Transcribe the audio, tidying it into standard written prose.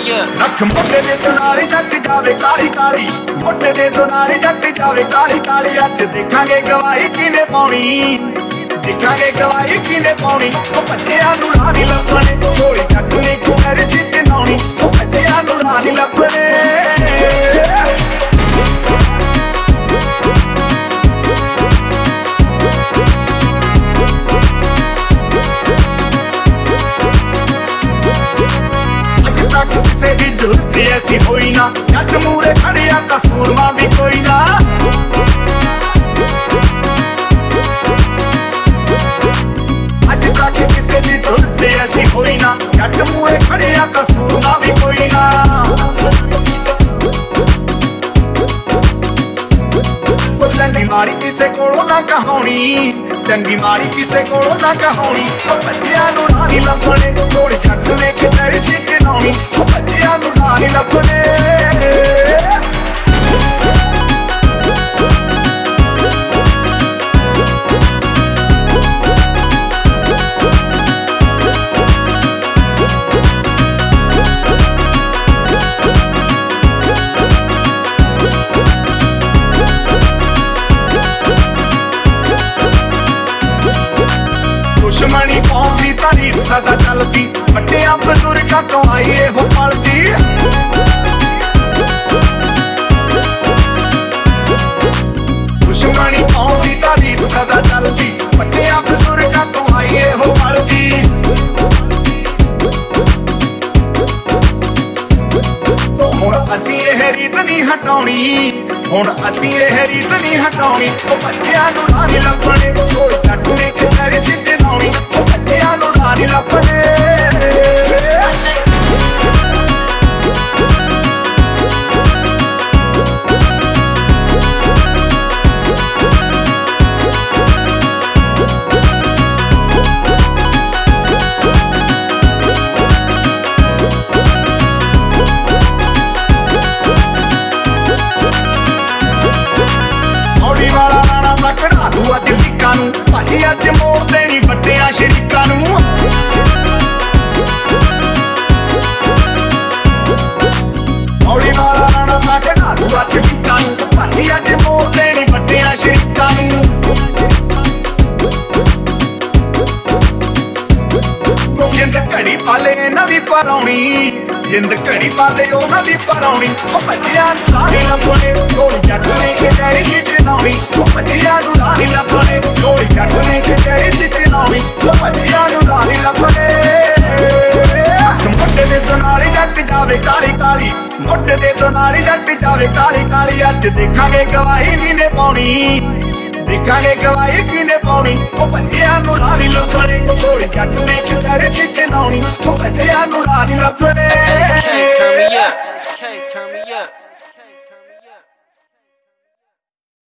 नख मोटे दे तो नाली जट जावे काली काली, मोटे दे तो नाली जट जावे काली काली। अज देखांगे गवाही किने पाउणी, देखांगे गवाही किने पाउणी। ओ बच्चियां नूं रानी लभणे, गोली जट ने कुमेर जित नाउणी। ओ बच्चियां नूं रानी लभणे। किसे दी जरूरत ऐसी होई ना, जट मूरे खड़िया कसूरमा भी कोई ना। अज तक किसे दी जरूरत ऐसी होई ना, जट मूरे खड़िया कसूरमा भी कोई ना। चंगी माड़ी किसे कोलों ना कहानी, चंगी माड़ी किसे कोलों ना कहानी। बच्चियां नूं रानी लभणे, गोली जट ने किते जित नाउणी। बच्चियां नूं रानी लभणे। दुश्मनी कौम दी तारीफ सदा चलती, वड्डियां बजुर्गां तो आई एहो पलदी। दुश्मनी कौम दी तारीफ सदा चलती, वड्डियां बजुर्गां तो आई एहो पलदी। हुण असीं इह रीत नहीं हटाउणी, हुण असीं इह रीत नहीं हटाउणी। ओ बच्चियां नूं रानी लभणे, गोली जट ने किते जित नाउणी। ओ बच्चियां नूं रानी लभणे। कढ़ा दू अज लीकां नूं, भाजी अज मोड़ देनी वड्डियां शरीकां नूं। मौली वाला राणा दा कढ़ा दू अज लीकां नूं, भाजी अज मोड़ देनी वड्डियां शरीकां नूं। जिंद घड़ी पाले इन्हां दी परौणी, जिंद घड़ी पाले उन्हां दी परौणी। ओ बच्चियां नूं रानी लभणे, गोली जट ने किते जित नाउणी। ओ बच्चियां नूं रानी लभणे, गोली जट ने किते जित नाउणी। ओ बच्चियां नूं रानी लभणे। मोटे दे तो नाली जट जावे काली काली, मोटे दे तो नाली जट जावे काली काली। अज देखांगे गवाही किने पाउणी, देखांगे गवाही किने पाउणी। ओ बच्चियां नूं रानी लभणे, गोली जट ने किते जित नाउणी। ओ बच्चियां नूं रानी लभणे।